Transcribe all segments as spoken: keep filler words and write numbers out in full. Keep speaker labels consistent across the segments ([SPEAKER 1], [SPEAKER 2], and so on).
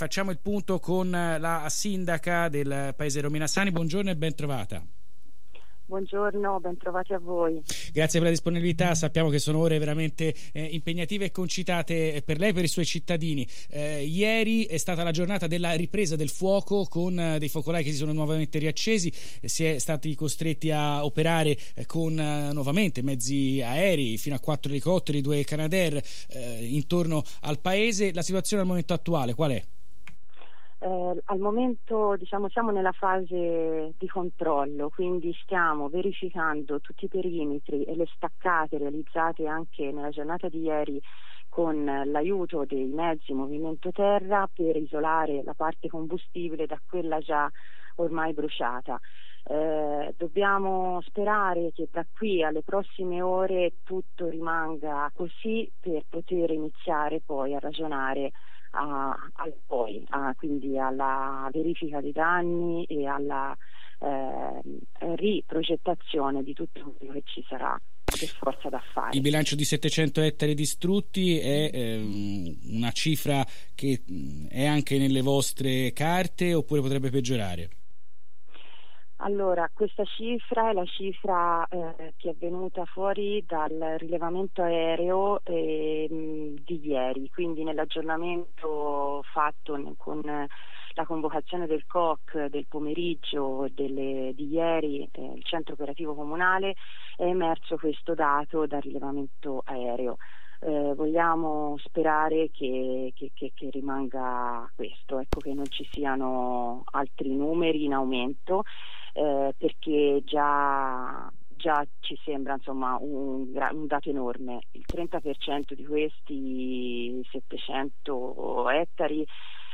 [SPEAKER 1] facciamo il punto con la sindaca del paese Romina Sani. Buongiorno e ben trovata.
[SPEAKER 2] Buongiorno, ben trovati a voi.
[SPEAKER 1] Grazie per la disponibilità, sappiamo che sono ore veramente eh, impegnative e concitate per lei e per i suoi cittadini. Eh, ieri è stata la giornata della ripresa del fuoco con eh, dei focolai che si sono nuovamente riaccesi, eh, si è stati costretti a operare eh, con eh, nuovamente mezzi aerei, fino a quattro elicotteri, due Canadair eh, intorno al paese. La situazione al momento attuale qual è?
[SPEAKER 2] Eh, al momento diciamo siamo nella fase di controllo, quindi stiamo verificando tutti i perimetri e le staccate realizzate anche nella giornata di ieri con l'aiuto dei mezzi movimento terra per isolare la parte combustibile da quella già ormai bruciata. Eh, dobbiamo sperare che da qui alle prossime ore tutto rimanga così per poter iniziare poi a ragionare A, a poi, a, quindi alla verifica dei danni e alla eh, riprogettazione di tutto quello che ci sarà per forza da fare.
[SPEAKER 1] Il bilancio di settecento ettari distrutti è eh, una cifra che è anche nelle vostre carte oppure potrebbe peggiorare?
[SPEAKER 2] Allora, questa cifra è la cifra eh, che è venuta fuori dal rilevamento aereo eh, di ieri, quindi nell'aggiornamento fatto con la convocazione del C O C del pomeriggio delle, di ieri, eh, il centro operativo comunale, è emerso questo dato dal rilevamento aereo. Eh, vogliamo sperare che, che, che, che rimanga questo, ecco, che non ci siano altri numeri in aumento, eh, perché già, già ci sembra insomma un, un dato enorme. Il trenta per cento di questi settecento ettari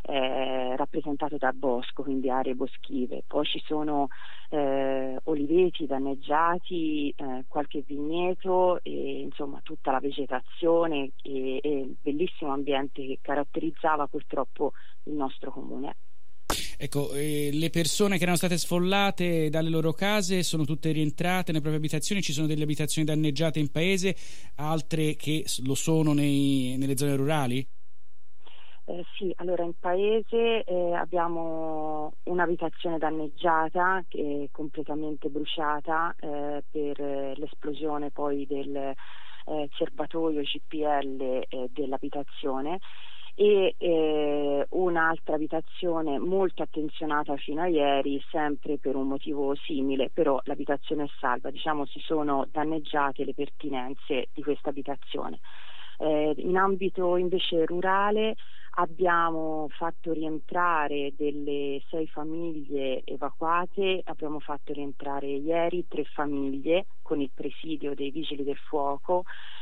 [SPEAKER 2] è rappresentato da bosco, quindi aree boschive, poi ci sono eh, oliveti danneggiati, eh, qualche vigneto e insomma tutta la vegetazione e, e il bellissimo ambiente che caratterizzava purtroppo il nostro comune.
[SPEAKER 1] Ecco, eh, le persone che erano state sfollate dalle loro case sono tutte rientrate nelle proprie abitazioni, ci sono delle abitazioni danneggiate in paese, altre che lo sono nei, nelle zone rurali?
[SPEAKER 2] Eh, sì, allora in paese eh, abbiamo un'abitazione danneggiata che è completamente bruciata eh, per eh, l'esplosione poi del eh, serbatoio G P L eh, dell'abitazione e eh, un'altra abitazione molto attenzionata fino a ieri sempre per un motivo simile, però l'abitazione è salva, diciamo si sono danneggiate le pertinenze di questa abitazione. Eh, in ambito invece rurale abbiamo fatto rientrare delle sei famiglie evacuate, abbiamo fatto rientrare ieri tre famiglie con il presidio dei vigili del fuoco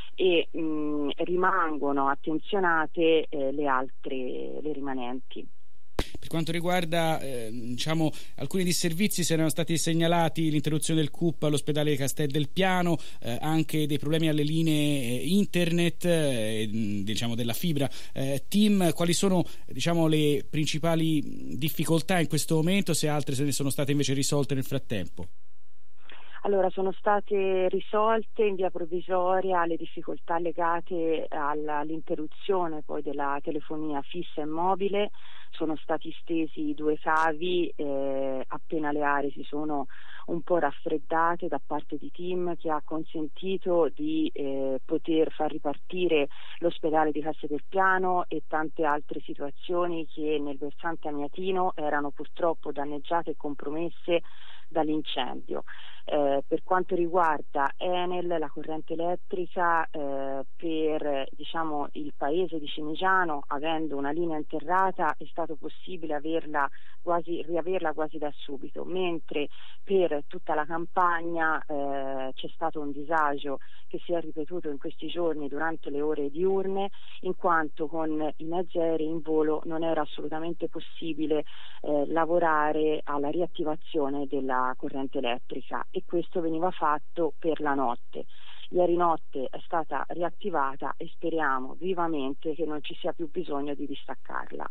[SPEAKER 2] e mh, rimangono attenzionate eh, le altre, le rimanenti.
[SPEAKER 1] Per quanto riguarda eh, diciamo, alcuni disservizi, si erano stati segnalati l'interruzione del C U P all'ospedale di Castel del Piano, eh, anche dei problemi alle linee internet, eh, diciamo della fibra. Eh, Tim, quali sono diciamo, le principali difficoltà in questo momento, se altre se ne sono state invece risolte nel frattempo?
[SPEAKER 2] Allora, sono state risolte in via provvisoria le difficoltà legate alla, all'interruzione poi della telefonia fissa e mobile, sono stati stesi due cavi eh, appena le aree si sono un po' raffreddate da parte di Tim che ha consentito di eh, poter far ripartire l'ospedale di Castel del Piano e tante altre situazioni che nel versante amiatino erano purtroppo danneggiate e compromesse dall'incendio. Eh, per quanto riguarda Enel, la corrente elettrica eh, per diciamo, il paese di Cimigiano, avendo una linea interrata, è stato possibile averla quasi, riaverla quasi da subito, mentre per tutta la campagna eh, c'è stato un disagio che si è ripetuto in questi giorni durante le ore diurne, in quanto con i mezzi aerei in volo non era assolutamente possibile eh, lavorare alla riattivazione della corrente elettrica e questo veniva fatto per la notte. Ieri notte è stata riattivata e speriamo vivamente che non ci sia più bisogno di distaccarla.